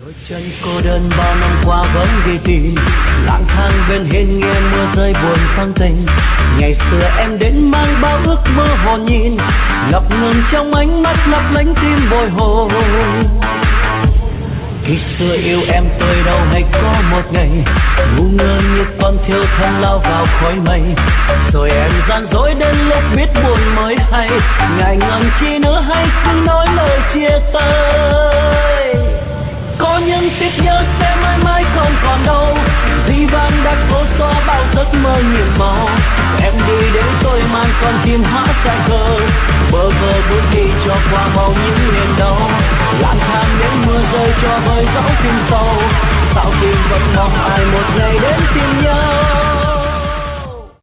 Chân cô đơn bao năm qua vẫn ghi tìm, lang thang bên hiên nghe mưa rơi buồn phong tình. Ngày xưa em đến mang bao ước mơ hồn nhiên, ngập ngừng trong ánh mắt lấp lánh tim bồi hồi. Khi xưa yêu em tôi đâu hay có một ngày ngu ngơ như con thiêu thân lao vào khói mây, rồi em gian dối đến lúc biết buồn mới hay, ngại ngần chi nữa hay xin nói lời chia tay. Có những tiếc nhớ sẽ mãi mãi không còn đâu, dĩ vãng đã cố xóa bao giấc mơ nhiệm màu. Em đi đến tôi mang con tim hát ra khờ, bơ vơ bước đi cho qua mau những niềm đau. Lang thang đến mưa rơi cho vơi dẫu tim sâu, sao tim vẫn mong ai một ngày đến tìm nhau.